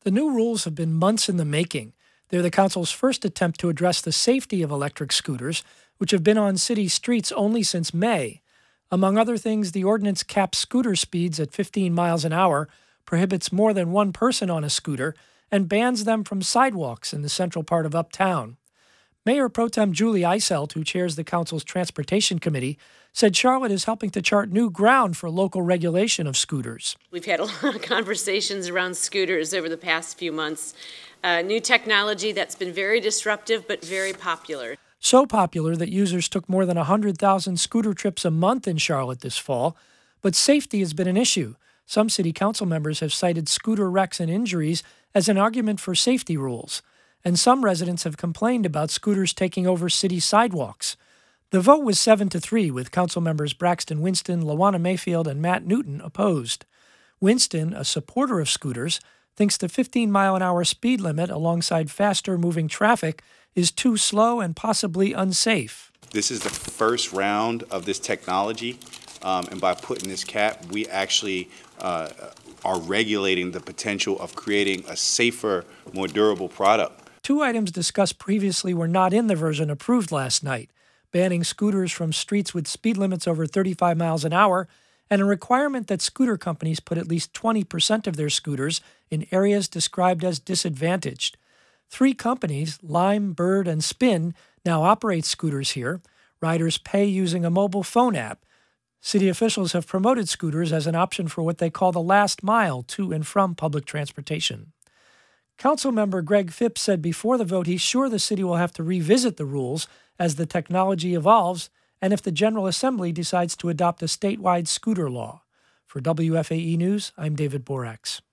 The new rules have been months in the making. They're the council's first attempt to address the safety of electric scooters, which have been on city streets only since May. Among other things, the ordinance caps scooter speeds at 15 miles an hour, prohibits more than one person on a scooter, and bans them from sidewalks in the central part of Uptown. Mayor Pro Tem Julie Eiselt, who chairs the council's Transportation Committee, said Charlotte is helping to chart new ground for local regulation of scooters. We've had a lot of conversations around scooters over the past few months. New technology that's been very disruptive but very popular. So popular that users took more than 100,000 scooter trips a month in Charlotte this fall. But safety has been an issue. Some city council members have cited scooter wrecks and injuries as an argument for safety rules. And some residents have complained about scooters taking over city sidewalks. The vote was 7-3, with council members Braxton Winston, Lawana Mayfield, and Matt Newton opposed. Winston, a supporter of scooters, thinks the 15-mile-an-hour speed limit alongside faster-moving traffic is too slow and possibly unsafe. This is the first round of this technology, and by putting this cap, we actually are regulating the potential of creating a safer, more durable product. Two items discussed previously were not in the version approved last night: banning scooters from streets with speed limits over 35 miles an hour, and a requirement that scooter companies put at least 20% of their scooters in areas described as disadvantaged. 3 companies, Lime, Bird, and Spin, now operate scooters here. Riders pay using a mobile phone app. City officials have promoted scooters as an option for what they call the last mile to and from public transportation. Councilmember Greg Phipps said before the vote he's sure the city will have to revisit the rules as the technology evolves and if the General Assembly decides to adopt a statewide scooter law. For WFAE News, I'm David Borax.